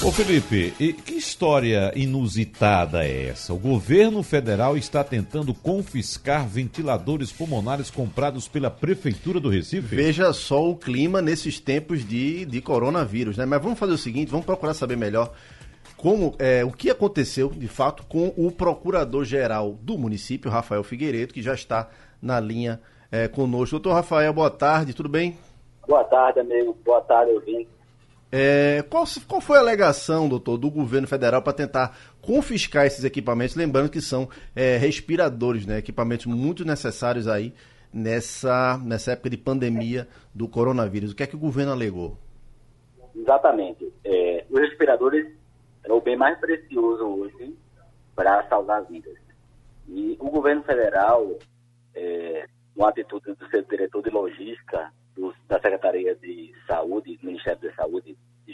Ô Felipe, e que história inusitada é essa? O governo federal está tentando confiscar ventiladores pulmonares comprados pela Prefeitura do Recife? Veja só o clima nesses tempos de coronavírus, né? Mas vamos fazer o seguinte, vamos procurar saber melhor o que aconteceu, de fato, com o procurador-geral do município, Rafael Figueiredo, que já está na linha conosco. Doutor Rafael, boa tarde, tudo bem? Boa tarde, amigo. Boa tarde, ouvinte. Qual foi a alegação, doutor, do governo federal para tentar confiscar esses equipamentos? Lembrando que são respiradores, né? Equipamentos muito necessários aí nessa época de pandemia do coronavírus. O que é que o governo alegou? Exatamente. Os respiradores é o bem mais precioso hoje para salvar vidas. E o governo federal, uma atitude do seu diretor de logística, da Secretaria de Saúde, do Ministério da Saúde,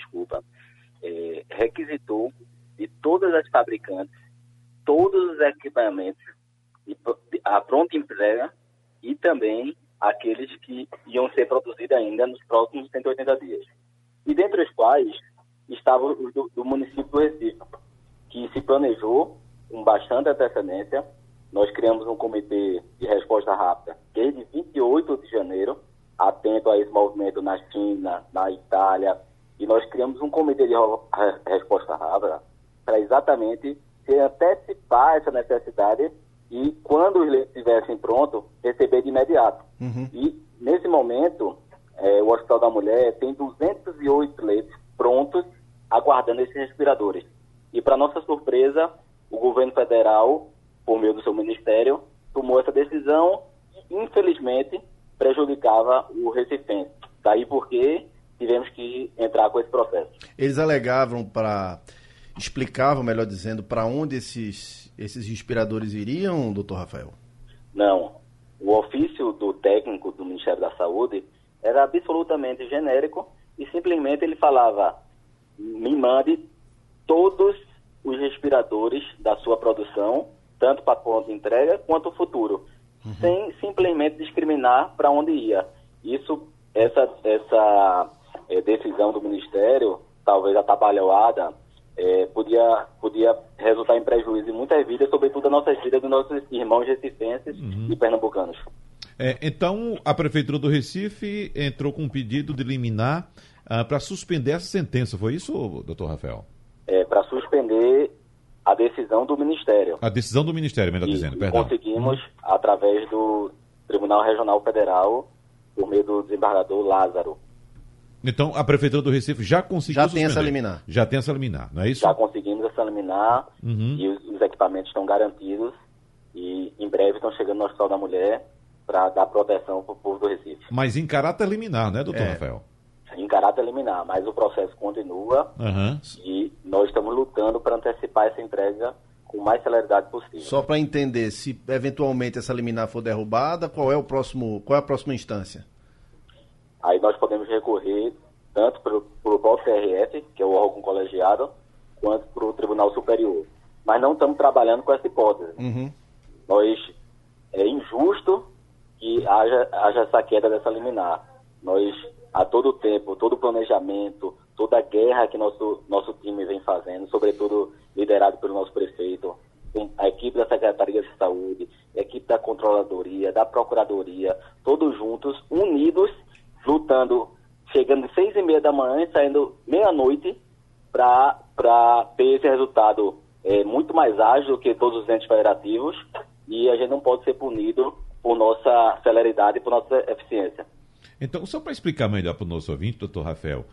requisitou de todas as fabricantes, todos os equipamentos a pronta entrega e também aqueles que iam ser produzidos ainda nos próximos 180 dias. E dentre os quais estavam os do município do Recife, que se planejou com bastante antecedência. Nós criamos um comitê de resposta rápida desde 28 de janeiro, atento a esse movimento na China, na Itália, e nós criamos um comitê de resposta rápida para exatamente se antecipar essa necessidade e, quando os leitos estivessem prontos, receber de imediato. Uhum. E, nesse momento, o Hospital da Mulher tem 208 leitos prontos, aguardando esses respiradores. E, para nossa surpresa, o governo federal, por meio do seu ministério, tomou essa decisão e, infelizmente, prejudicava o recifense. Daí porque tivemos que entrar com esse processo. Eles explicavam, melhor dizendo, para onde esses respiradores iriam, doutor Rafael? Não. O ofício do técnico do Ministério da Saúde era absolutamente genérico e simplesmente ele falava: me mande todos os respiradores da sua produção, tanto para pronta entrega quanto o futuro. Uhum. Sem simplesmente discriminar para onde ia. Essa decisão do Ministério, talvez atabalhoada, podia resultar em prejuízo em muitas vidas, sobretudo as nossas vidas dos nossos irmãos recifenses e pernambucanos. Então, a Prefeitura do Recife entrou com um pedido de liminar para suspender essa sentença, foi isso, doutor Rafael? Para suspender a decisão do Ministério. A decisão do Ministério, melhor dizendo, perdão. Conseguimos, através do Tribunal Regional Federal, por meio do desembargador Lázaro. Então, a Prefeitura do Recife já conseguiu suspender. Tem essa liminar. Já tem essa liminar, não é isso? Já conseguimos essa liminar e os equipamentos estão garantidos e em breve estão chegando no Hospital da Mulher para dar proteção para o povo do Recife. Mas em caráter liminar, né, doutor Rafael? Em caráter liminar, mas o processo continua e nós estamos lutando para antecipar essa entrega com o mais celeridade possível. Só para entender, se eventualmente essa liminar for derrubada, qual é a próxima instância? Aí nós podemos recorrer tanto para o próprio TRF, que é o órgão colegiado, quanto para o Tribunal Superior. Mas não estamos trabalhando com essa hipótese. É injusto que haja essa queda dessa liminar. Nós, a todo tempo, todo o planejamento, toda a guerra que nosso time vem fazendo, sobretudo liderado pelo nosso prefeito, a equipe da Secretaria de Saúde, a equipe da Controladoria, da Procuradoria, todos juntos, unidos, lutando, chegando às 6h30 da manhã e saindo meia-noite para ter esse resultado muito mais ágil do que todos os entes federativos, e a gente não pode ser punido por nossa celeridade e por nossa eficiência. Então, só para explicar melhor para o nosso ouvinte, doutor Rafael,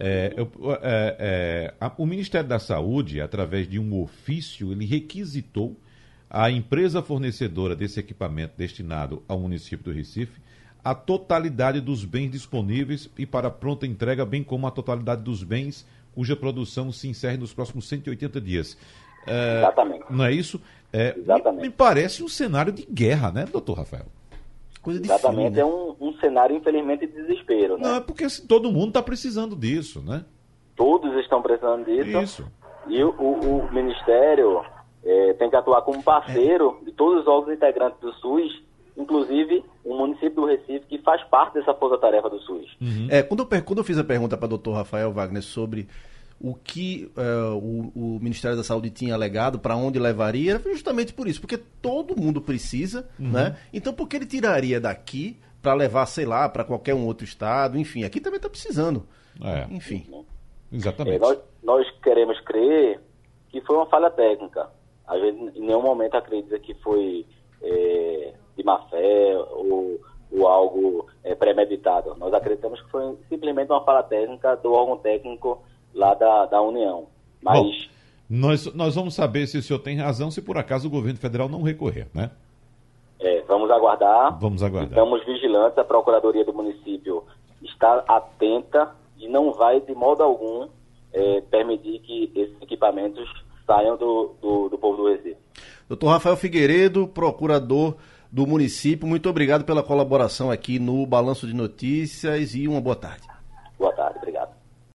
o Ministério da Saúde, através de um ofício, ele requisitou à empresa fornecedora desse equipamento destinado ao município do Recife a totalidade dos bens disponíveis e para pronta entrega, bem como a totalidade dos bens cuja produção se encerre nos próximos 180 dias. Exatamente. Não é isso? Exatamente. Me parece um cenário de guerra, né, doutor Rafael? Coisa de Exatamente, filme, né? É um cenário, infelizmente, de desespero, né? Não, é porque todo mundo está precisando disso, né? Todos estão precisando disso. Isso. E o Ministério tem que atuar como parceiro de todos os órgãos integrantes do SUS, inclusive o município do Recife, que faz parte dessa força-tarefa do SUS. Quando eu fiz a pergunta para o doutor Rafael Wagner sobre o que o Ministério da Saúde tinha alegado, para onde levaria, era justamente por isso, porque todo mundo precisa, né? Então, por que ele tiraria daqui para levar, sei lá, para qualquer um outro estado? Enfim, aqui também está precisando. Enfim. Exatamente. Nós queremos crer que foi uma falha técnica. A gente em nenhum momento acredita que foi de má fé ou algo premeditado. Nós acreditamos que foi simplesmente uma falha técnica do órgão técnico lá da União. Mas bom, nós vamos saber se o senhor tem razão, se por acaso o governo federal não recorrer, né? Vamos aguardar. Vamos aguardar. Estamos vigilantes, a Procuradoria do Município está atenta e não vai, de modo algum, permitir que esses equipamentos saiam do povo do Recife. Dr. Rafael Figueiredo, procurador do município, muito obrigado pela colaboração aqui no Balanço de Notícias e uma boa tarde.